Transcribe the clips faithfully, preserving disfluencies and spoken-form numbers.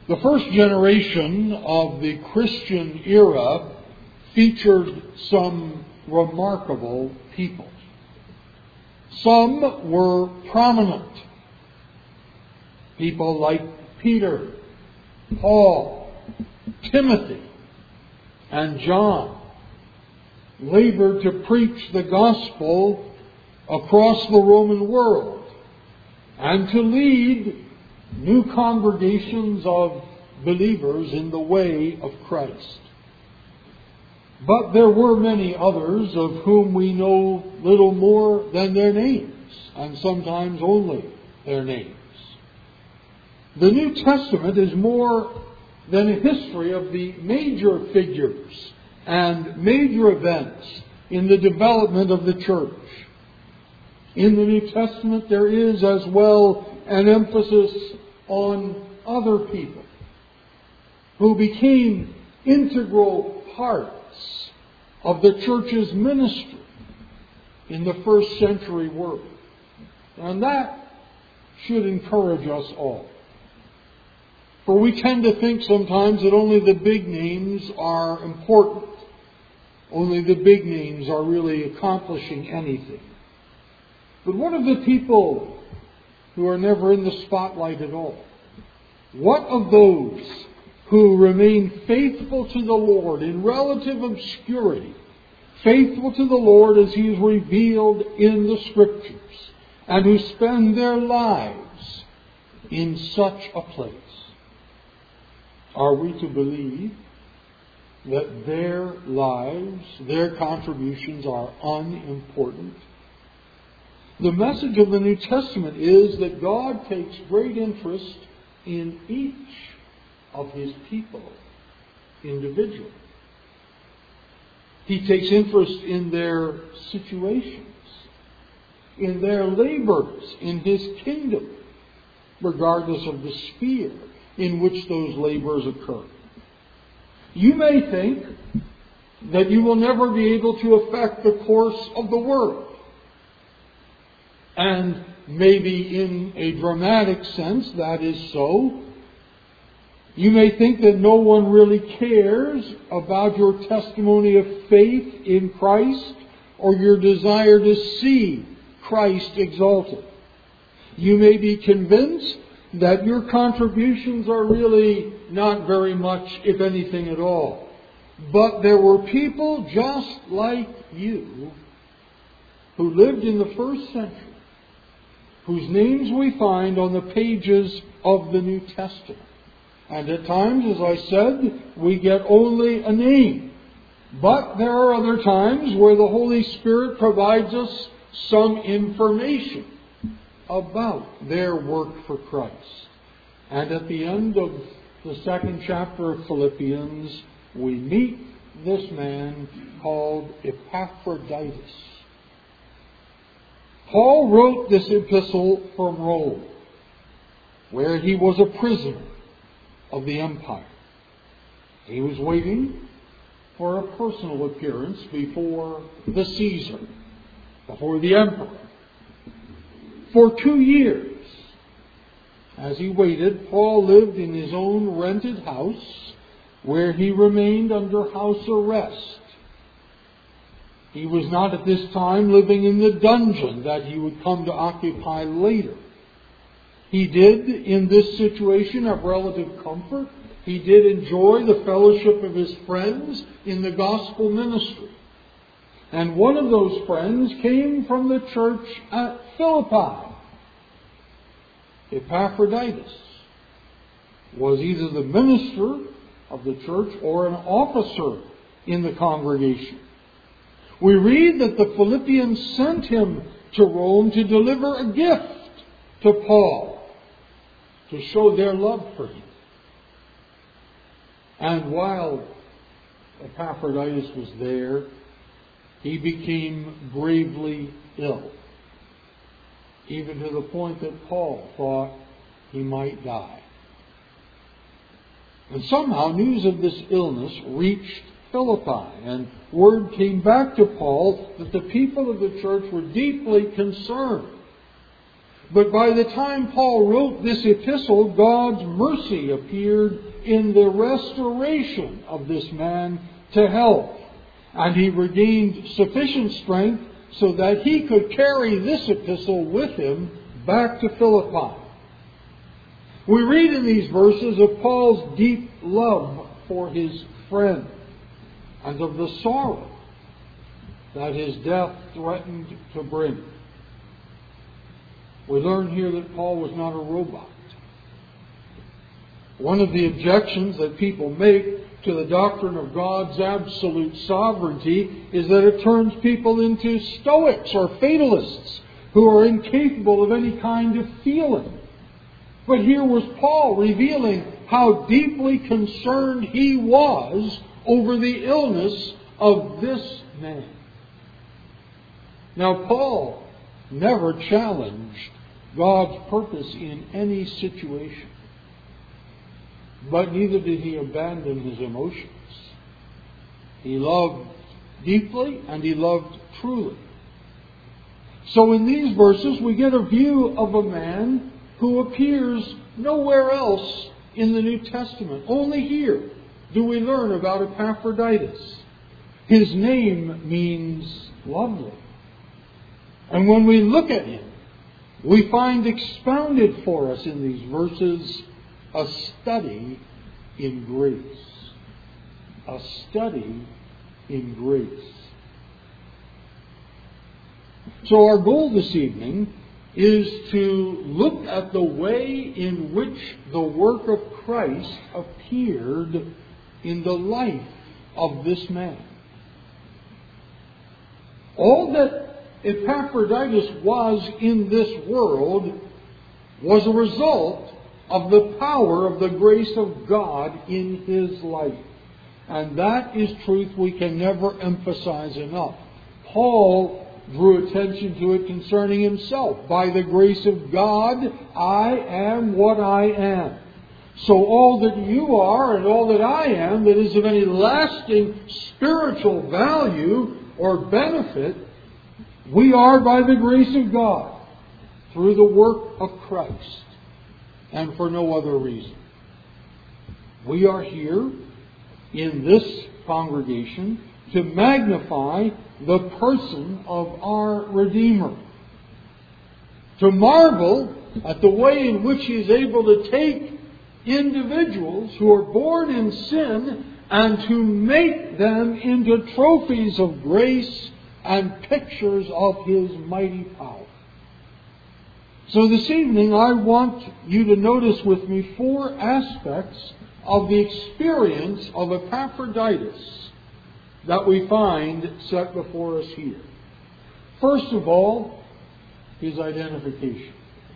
The first generation of the Christian era featured some remarkable people. Some were prominent. People like Peter, Paul, Timothy, and John labored to preach the gospel across the Roman world and to lead new congregations of believers in the way of Christ. But there were many others of whom we know little more than their names, and sometimes only their names. The New Testament is more than a history of the major figures and major events in the development of the church. In the New Testament there is as well an emphasis on other people who became integral parts of the church's ministry in the first century world. And that should encourage us all. For we tend to think sometimes that only the big names are important. Only the big names are really accomplishing anything. But what of the people who are never in the spotlight at all? What of those who remain faithful to the Lord in relative obscurity, faithful to the Lord as He is revealed in the Scriptures, and who spend their lives in such a place? Are we to believe that their lives, their contributions are unimportant? The message of the New Testament is that God takes great interest in each of His people individually. He takes interest in their situations, in their labors in His kingdom, regardless of the sphere in which those labors occur. You may think that you will never be able to affect the course of the world. And maybe in a dramatic sense that is so. You may think that no one really cares about your testimony of faith in Christ or your desire to see Christ exalted. You may be convinced that your contributions are really not very much, if anything at all. But there were people just like you who lived in the first century, whose names we find on the pages of the New Testament. And at times, as I said, we get only a name. But there are other times where the Holy Spirit provides us some information about their work for Christ. And at the end of the second chapter of Philippians, we meet this man called Epaphroditus. Paul wrote this epistle from Rome, where he was a prisoner of the empire. He was waiting for a personal appearance before the Caesar, before the emperor. For two years, as he waited, Paul lived in his own rented house, where he remained under house arrest. He was not at this time living in the dungeon that he would come to occupy later. He did, in this situation of relative comfort, he did enjoy the fellowship of his friends in the gospel ministry. And one of those friends came from the church at Philippi. Epaphroditus was either the minister of the church or an officer in the congregation. We read that the Philippians sent him to Rome to deliver a gift to Paul, to show their love for him. And while Epaphroditus was there, he became gravely ill, even to the point that Paul thought he might die. And somehow news of this illness reached Philippi, and word came back to Paul that the people of the church were deeply concerned. But by the time Paul wrote this epistle, God's mercy appeared in the restoration of this man to health. And he regained sufficient strength so that he could carry this epistle with him back to Philippi. We read in these verses of Paul's deep love for his friend and of the sorrow that his death threatened to bring. We learn here that Paul was not a robot. One of the objections that people make to the doctrine of God's absolute sovereignty is that it turns people into stoics or fatalists who are incapable of any kind of feeling. But here was Paul revealing how deeply concerned he was over the illness of this man. Now, Paul never challenged God's purpose in any situation. But neither did he abandon his emotions. He loved deeply and he loved truly. So in these verses we get a view of a man who appears nowhere else in the New Testament. Only here do we learn about Epaphroditus. His name means lovely. And when we look at him, we find expounded for us in these verses a study in grace. A study in grace. So our goal this evening is to look at the way in which the work of Christ appeared in the life of this man. All that Epaphroditus was in this world was a result of the power of the grace of God in his life. And that is truth we can never emphasize enough. Paul drew attention to it concerning himself. By the grace of God, I am what I am. So all that you are and all that I am that is of any lasting spiritual value or benefit, we are by the grace of God through the work of Christ and for no other reason. We are here in this congregation to magnify the person of our Redeemer. To marvel at the way in which He is able to take individuals who are born in sin and to make them into trophies of grace and pictures of His mighty power. So this evening I want you to notice with me four aspects of the experience of Epaphroditus that we find set before us here. First of all, his identification.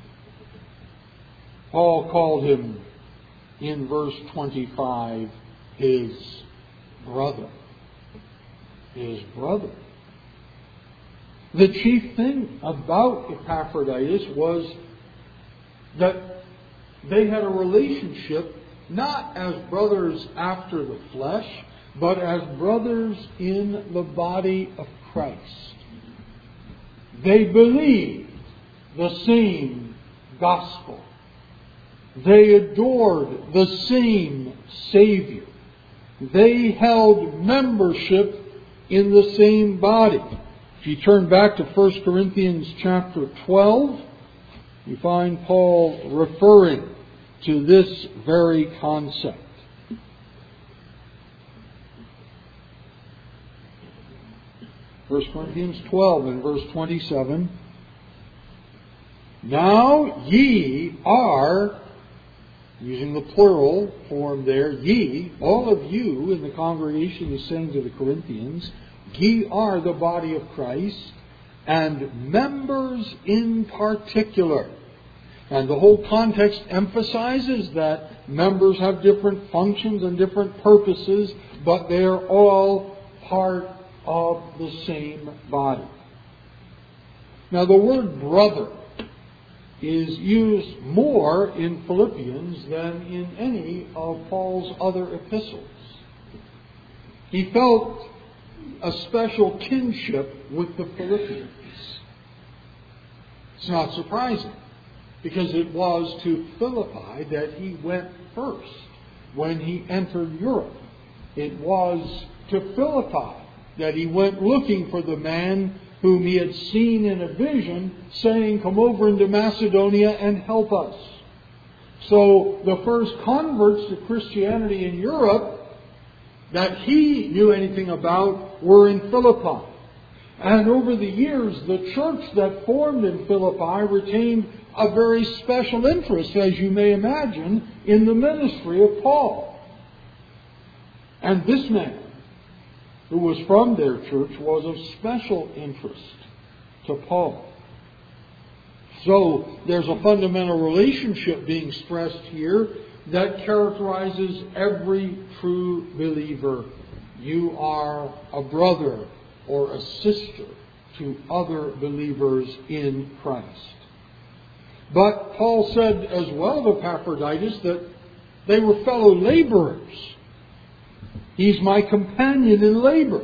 Paul called him in verse twenty-five his brother. His brother. The chief thing about Epaphroditus was that they had a relationship not as brothers after the flesh, but as brothers in the body of Christ. They believed the same gospel. They adored the same Savior. They held membership in the same body. If you turn back to First Corinthians chapter twelve, you find Paul referring to this very concept. First Corinthians twelve and verse twenty-seven. Now ye are, using the plural form there, ye, all of you in the congregation is saying to the Corinthians, ye are the body of Christ, and members in particular. And the whole context emphasizes that members have different functions and different purposes, but they are all part of the same body. Now the word brother is used more in Philippians than in any of Paul's other epistles. He felt a special kinship with the Philippians. It's not surprising. because it was to Philippi that he went first when he entered Europe. It was to Philippi that he went looking for the man whom he had seen in a vision, saying, "Come over into Macedonia and help us." So the first converts to Christianity in Europe that he knew anything about were in Philippi. And over the years, the church that formed in Philippi retained a very special interest, as you may imagine, in the ministry of Paul. And this man, who was from their church, was of special interest to Paul. So there's a fundamental relationship being stressed here that characterizes every true believer. You are a brother or a sister to other believers in Christ. But Paul said as well of Epaphroditus that they were fellow laborers. He's my companion in labor.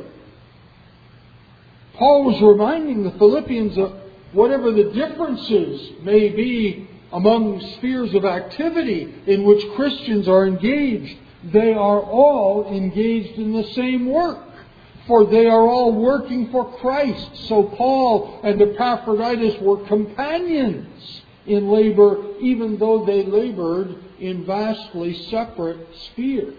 Paul was reminding the Philippians that whatever the differences may be among spheres of activity in which Christians are engaged, they are all engaged in the same work. For they are all working for Christ. So Paul and Epaphroditus were companions in labor, even though they labored in vastly separate spheres.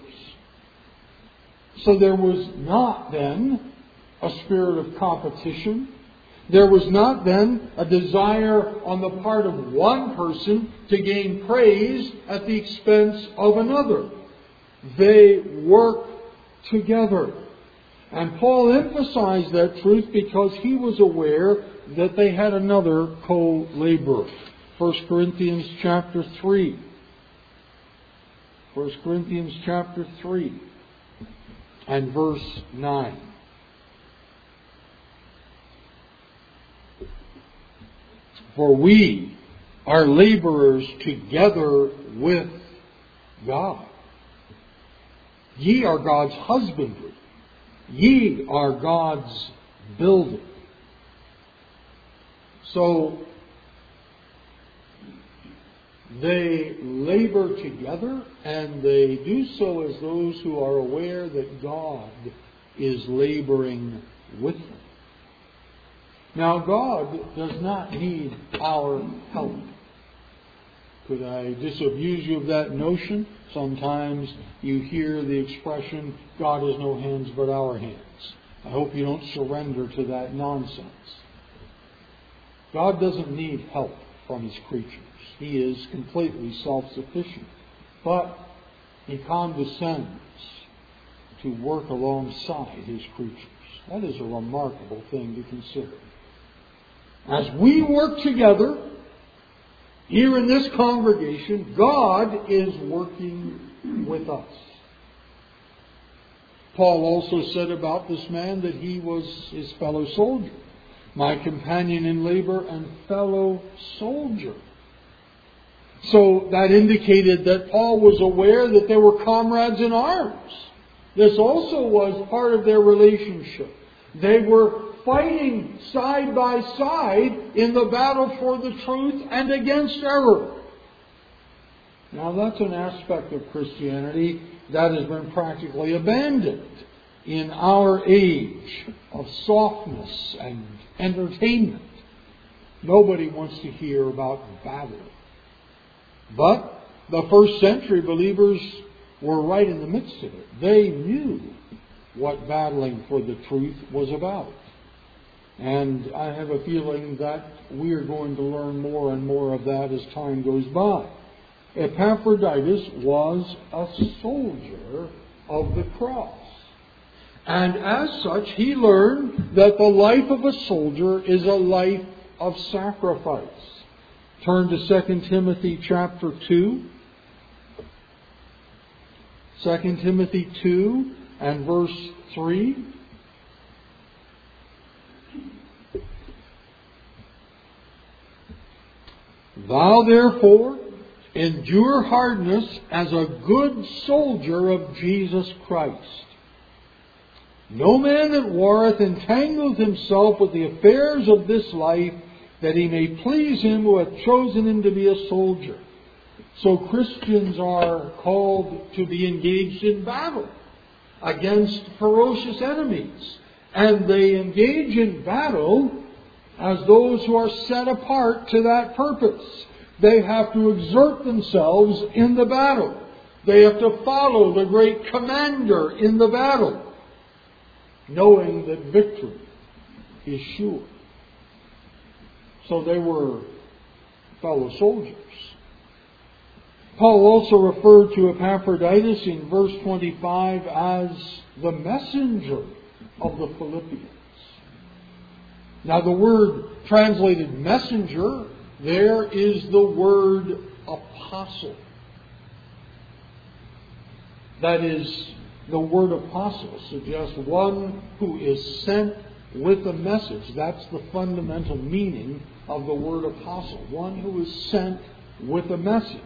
So there was not then a spirit of competition. There was not then a desire on the part of one person to gain praise at the expense of another. They work together. And Paul emphasized that truth because he was aware that they had another co-laborer. First Corinthians chapter three. First Corinthians chapter three and verse nine. For we are laborers together with God. Ye are God's husbandry. Ye are God's building. So they labor together, and they do so as those who are aware that God is laboring with them. Now, God does not need our help. Could I disabuse you of that notion? Sometimes you hear the expression, God has no hands but our hands. I hope you don't surrender to that nonsense. God doesn't need help from His creatures. He is completely self-sufficient. But He condescends to work alongside His creatures. That is a remarkable thing to consider. As we work together, here in this congregation, God is working with us. Paul also said about this man that he was his fellow soldier, my companion in labor and fellow soldier. So that indicated that Paul was aware that they were comrades in arms. This also was part of their relationship. They were fighting side by side in the battle for the truth and against error. Now that's an aspect of Christianity that has been practically abandoned in our age of softness and entertainment. Nobody wants to hear about battle. But the first century believers were right in the midst of it. They knew what battling for the truth was about. And I have a feeling that we are going to learn more and more of that as time goes by. Epaphroditus was a soldier of the cross. And as such, he learned that the life of a soldier is a life of sacrifice. Turn to Second Timothy chapter two. Second Timothy two and verse three. Thou therefore endure hardness as a good soldier of Jesus Christ. No man that warreth entangleth himself with the affairs of this life, that he may please him who hath chosen him to be a soldier. So Christians are called to be engaged in battle against ferocious enemies. And they engage in battle as those who are set apart to that purpose. They have to exert themselves in the battle. They have to follow the great commander in the battle, knowing that victory is sure. So they were fellow soldiers. Paul also referred to Epaphroditus in verse twenty-five as the messenger of the Philippians. Now the word translated messenger, there is the word apostle. That is, the word apostle suggests one who is sent with a message. That's the fundamental meaning of the word apostle. One who is sent with a message.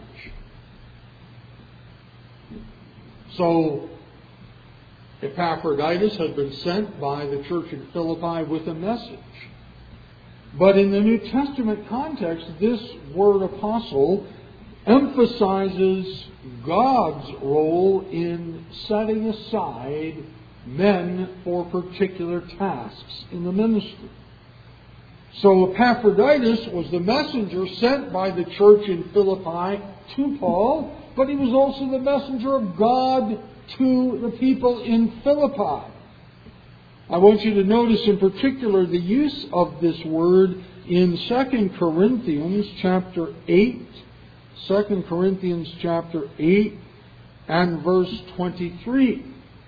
So, Epaphroditus had been sent by the church in Philippi with a message. But in the New Testament context, this word apostle emphasizes God's role in setting aside men for particular tasks in the ministry. So Epaphroditus was the messenger sent by the church in Philippi to Paul, but he was also the messenger of God to the people in Philippi. I want you to notice in particular the use of this word in Second Corinthians chapter eight. Second Corinthians chapter eight and verse twenty-three.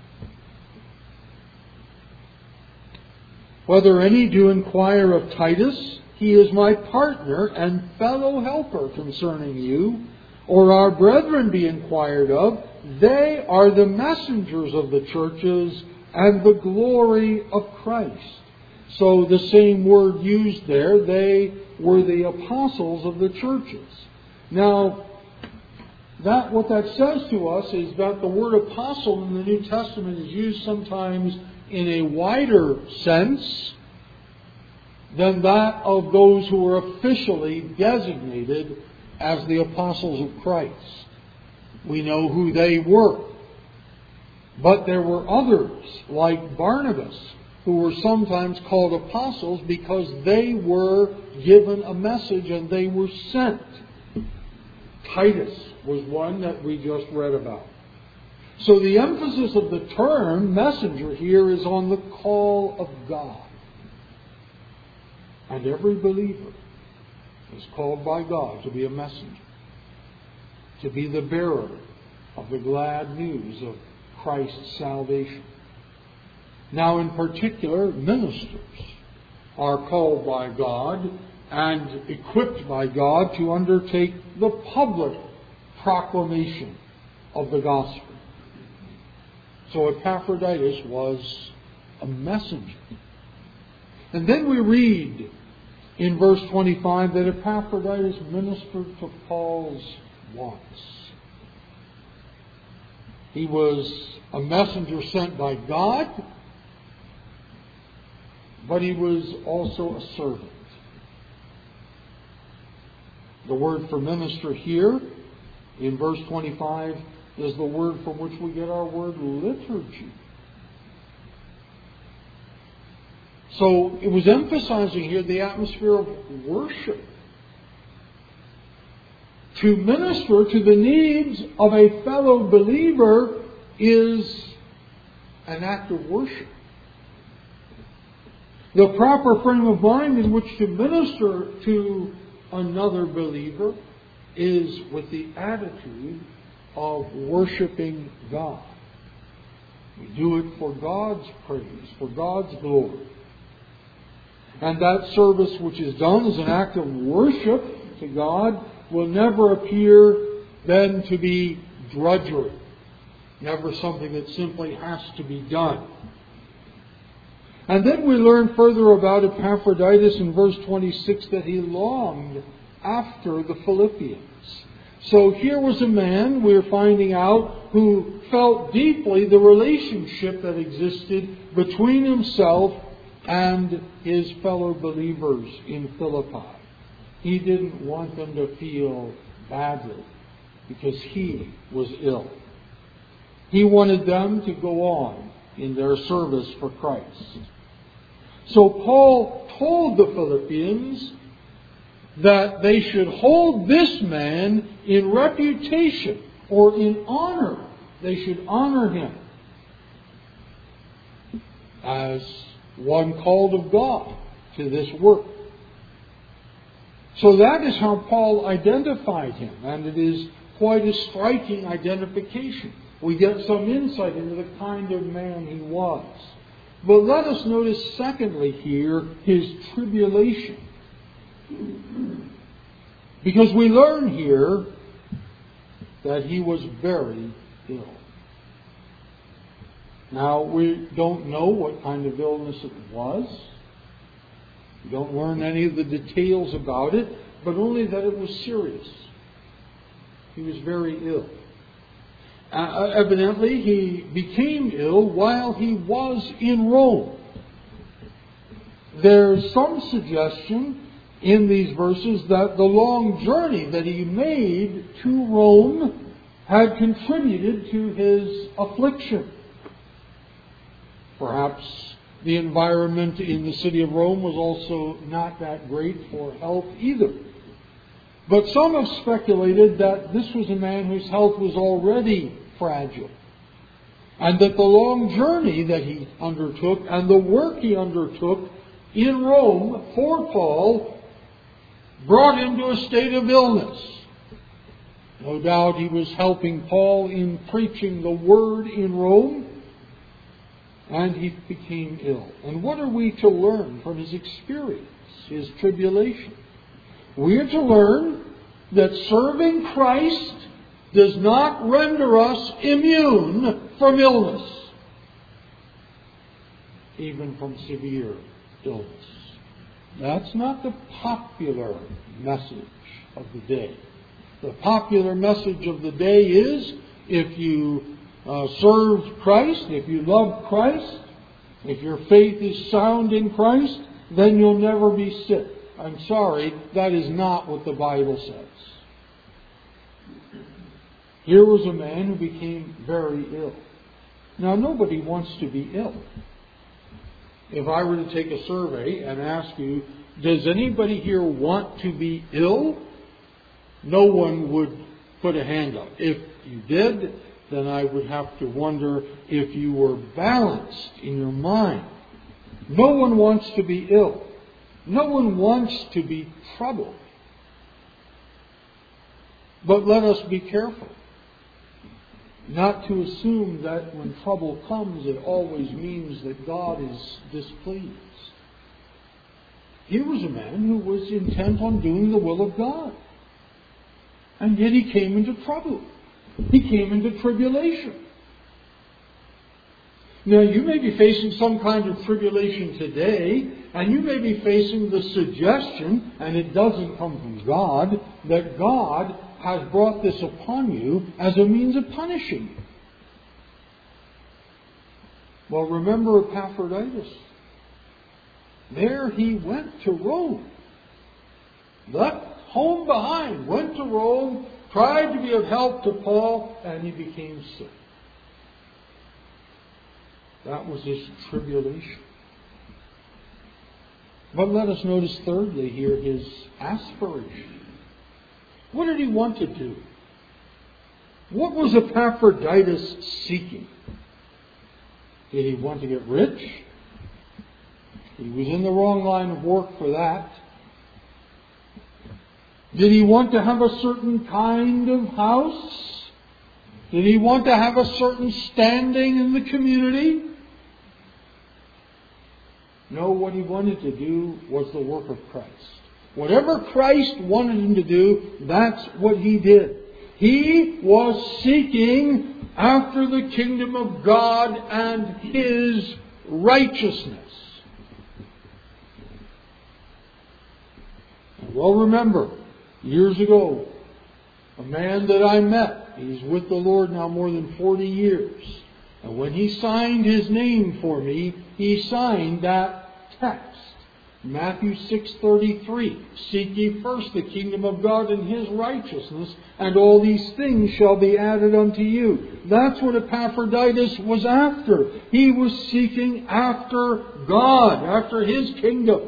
Whether any do inquire of Titus, he is my partner and fellow helper concerning you, or our brethren be inquired of, they are the messengers of the churches and the glory of Christ. So the same word used there, they were the apostles of the churches. Now, that what that says to us is that the word apostle in the New Testament is used sometimes in a wider sense than that of those who were officially designated as the apostles of Christ. We know who they were. But there were others, like Barnabas, who were sometimes called apostles because they were given a message and they were sent. Titus was one that we just read about. So the emphasis of the term messenger here is on the call of God. And every believer is called by God to be a messenger, to be the bearer of the glad news of Christ's salvation. Now, in particular, ministers are called by God and equipped by God to undertake the public proclamation of the gospel. So Epaphroditus was a messenger. And then we read in verse twenty-five that Epaphroditus ministered to Paul's wants. He was a messenger sent by God, but he was also a servant. The word for minister here in verse twenty-five is the word from which we get our word liturgy. So it was emphasizing here the atmosphere of worship. To minister to the needs of a fellow believer is an act of worship. The proper frame of mind in which to minister to another believer is with the attitude of worshiping God. We do it for God's praise, for God's glory. And that service which is done as an act of worship to God will never appear then to be drudgery. Never something that simply has to be done. And then we learn further about Epaphroditus in verse twenty-six that he longed after the Philippians. So here was a man, we're finding out, who felt deeply the relationship that existed between himself and his fellow believers in Philippi. He didn't want them to feel badly because he was ill. He wanted them to go on in their service for Christ. So Paul told the Philippians that they should hold this man in reputation or in honor. They should honor him as one called of God to this work. So that is how Paul identified him, and it is quite a striking identification. We get some insight into the kind of man he was. But let us notice, secondly, here, his tribulation. Because we learn here that he was very ill. Now, we don't know what kind of illness it was. We don't learn any of the details about it, but only that it was serious. He was very ill. Uh, evidently, he became ill while he was in Rome. There's some suggestion in these verses that the long journey that he made to Rome had contributed to his affliction. Perhaps the environment in the city of Rome was also not that great for health either. But some have speculated that this was a man whose health was already fragile, and that the long journey that he undertook and the work he undertook in Rome for Paul brought him to a state of illness. No doubt he was helping Paul in preaching the word in Rome, and he became ill. And what are we to learn from his experience, his tribulation? We are to learn that serving Christ does not render us immune from illness, even from severe illness. That's not the popular message of the day. The popular message of the day is, if you uh, serve Christ, if you love Christ, if your faith is sound in Christ, then you'll never be sick. I'm sorry, that is not what the Bible says. Here was a man who became very ill. Now, nobody wants to be ill. If I were to take a survey and ask you, does anybody here want to be ill? No one would put a hand up. If you did, then I would have to wonder if you were balanced in your mind. No one wants to be ill. No one wants to be troubled. But let us be careful not to assume that when trouble comes, it always means that God is displeased. Here was a man who was intent on doing the will of God. And yet he came into trouble. He came into tribulation. Now, you may be facing some kind of tribulation today, and you may be facing the suggestion, and it doesn't come from God, that God has brought this upon you as a means of punishing you. Well, remember Epaphroditus. There he went to Rome. Left home behind, went to Rome, tried to be of help to Paul, and he became sick. That was his tribulation. But let us notice thirdly here his aspiration. What did he want to do? What was Epaphroditus seeking? Did he want to get rich? He was in the wrong line of work for that. Did he want to have a certain kind of house? Did he want to have a certain standing in the community? No, what he wanted to do was the work of Christ. Whatever Christ wanted him to do, that's what he did. He was seeking after the kingdom of God and His righteousness. Well, remember, years ago, a man that I met, he's with the Lord now more than forty years. And when he signed his name for me, he signed that text Matthew six thirty-three, seek ye first the kingdom of God and His righteousness, and all these things shall be added unto you. That's what Epaphroditus was after. He was seeking after God, after His kingdom.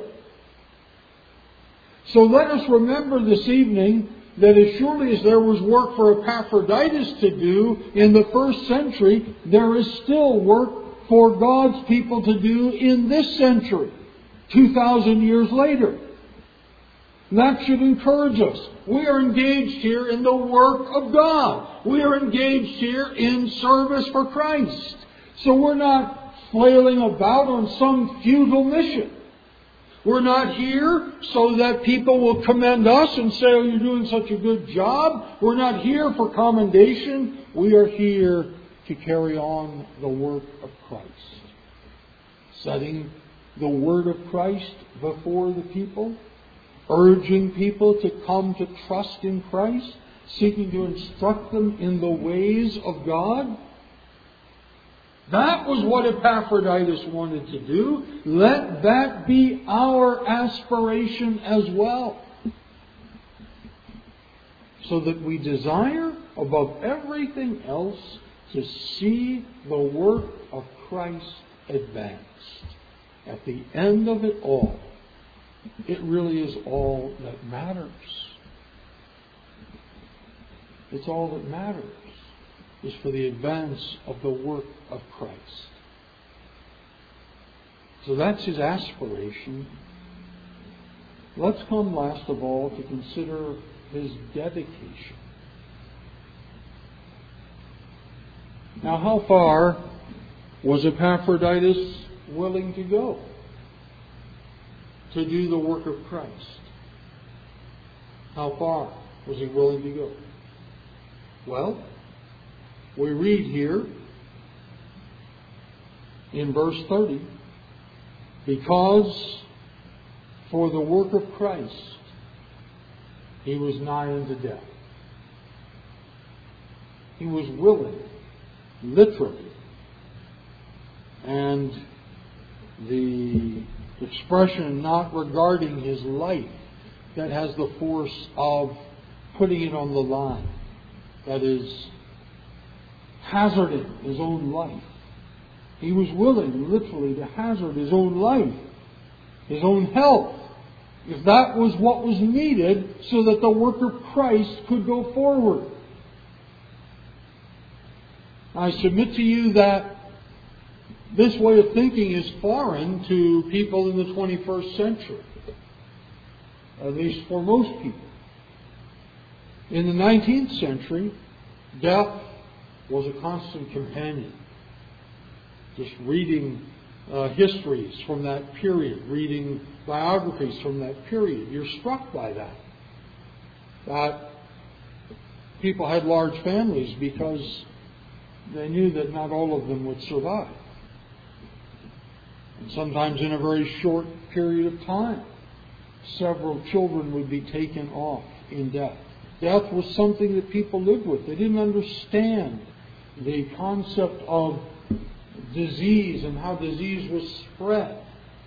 So let us remember this evening that as surely as there was work for Epaphroditus to do in the first century, there is still work for God's people to do in this century, two thousand years later. That should encourage us. We are engaged here in the work of God. We are engaged here in service for Christ. So we're not flailing about on some futile mission. We're not here so that people will commend us and say, oh, you're doing such a good job. We're not here for commendation. We are here to carry on the work of Christ. Setting the word of Christ before the people, urging people to come to trust in Christ, seeking to instruct them in the ways of God. That was what Epaphroditus wanted to do. Let that be our aspiration as well. So that we desire above everything else to see the work of Christ advanced. At the end of it all, it really is all that matters. It's all that matters is for the advance of the work of Christ. So that's his aspiration. Let's come last of all to consider his dedication. Now, how far was Epaphroditus willing to go to do the work of Christ? How far was he willing to go? Well, we read here in verse thirty, because for the work of Christ he was nigh unto death. He was willing, literally. And the expression not regarding his life that has the force of putting it on the line. That is, hazarding his own life. He was willing, literally, to hazard his own life, his own health, if that was what was needed so that the work of Christ could go forward. I submit to you that this way of thinking is foreign to people in the twenty-first century, at least for most people. In the nineteenth century, death was a constant companion. Just reading uh, histories from that period, reading biographies from that period, you're struck by that. That people had large families because they knew that not all of them would survive. And sometimes in a very short period of time, several children would be taken off in death. Death was something that people lived with. They didn't understand the concept of disease and how disease was spread.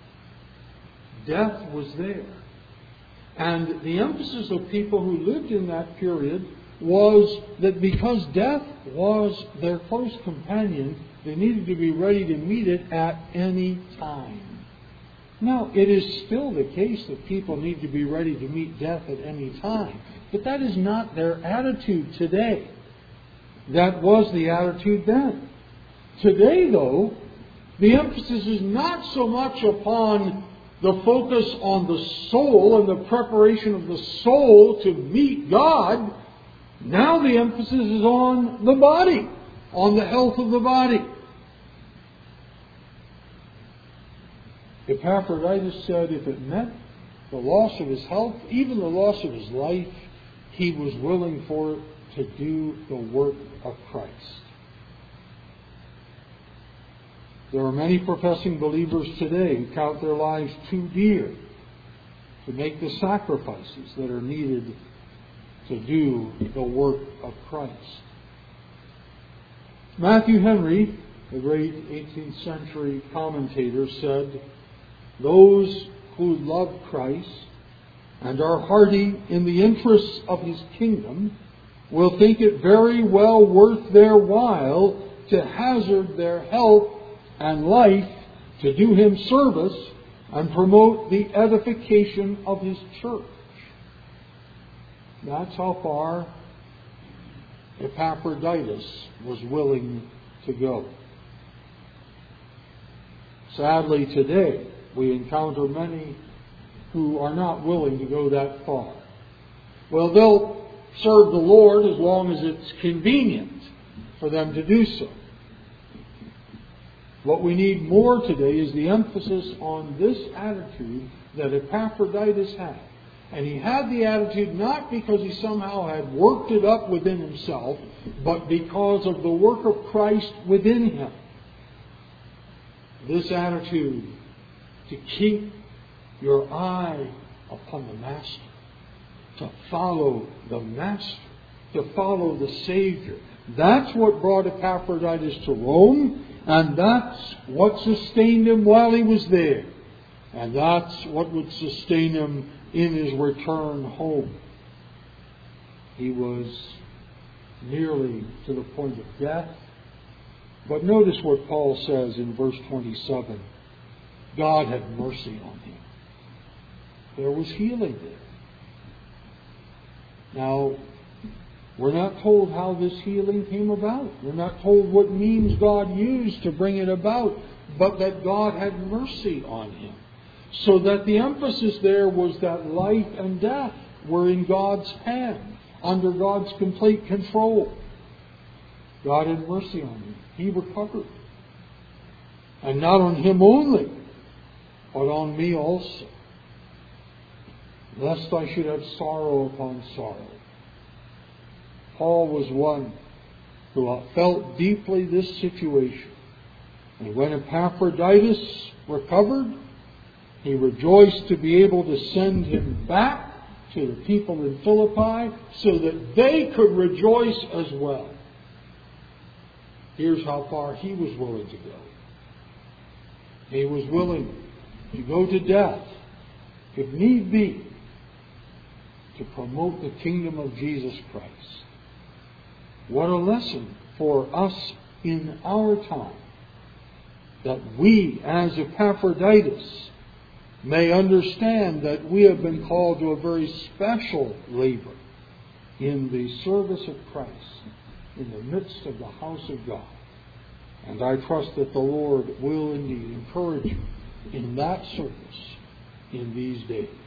Death was there. And the emphasis of people who lived in that period was that because death was their close companion, they needed to be ready to meet it at any time. Now, it is still the case that people need to be ready to meet death at any time. But that is not their attitude today. That was the attitude then. Today, though, the emphasis is not so much upon the focus on the soul and the preparation of the soul to meet God. Now the emphasis is on the body, on the health of the body. Epaphroditus said if it meant the loss of his health, even the loss of his life, he was willing for it to do the work of Christ. There are many professing believers today who count their lives too dear to make the sacrifices that are needed to do the work of Christ. Matthew Henry, the great eighteenth century commentator, said, "Those who love Christ and are hearty in the interests of His kingdom will think it very well worth their while to hazard their health and life to do Him service and promote the edification of His church. That's how far Epaphroditus was willing to go. Sadly, today, we encounter many who are not willing to go that far. Well, they'll serve the Lord as long as it's convenient for them to do so. What we need more today is the emphasis on this attitude that Epaphroditus had. And he had the attitude not because he somehow had worked it up within himself, but because of the work of Christ within him. This attitude to keep your eye upon the Master, to follow the Master, to follow the Savior. That's what brought Epaphroditus to Rome, and that's what sustained him while he was there. And that's what would sustain him in his return home. He was nearly to the point of death. But notice what Paul says in verse twenty-seven. God had mercy on him. There was healing there. Now, we're not told how this healing came about. We're not told what means God used to bring it about, but that God had mercy on him. So that the emphasis there was that life and death were in God's hand, under God's complete control. God had mercy on him. He recovered. And not on him only, but on me also. Lest I should have sorrow upon sorrow. Paul was one who felt deeply this situation. And when Epaphroditus recovered, he rejoiced to be able to send him back to the people in Philippi so that they could rejoice as well. Here's how far he was willing to go. He was willing to go to death, if need be, to promote the kingdom of Jesus Christ. What a lesson for us in our time, that we, as Epaphroditus, may understand that we have been called to a very special labor in the service of Christ, in the midst of the house of God. And I trust that the Lord will indeed encourage you in that service in these days.